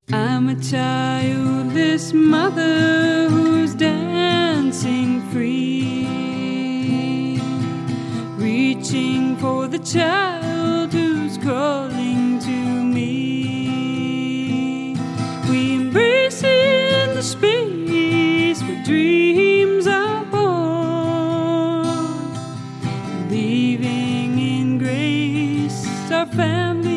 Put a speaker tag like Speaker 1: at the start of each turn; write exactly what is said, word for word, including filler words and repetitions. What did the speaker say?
Speaker 1: I'm a childless mother who's dancing free, reaching for the child who's calling to me. We embrace in the space where dreams are born, believing in grace, our family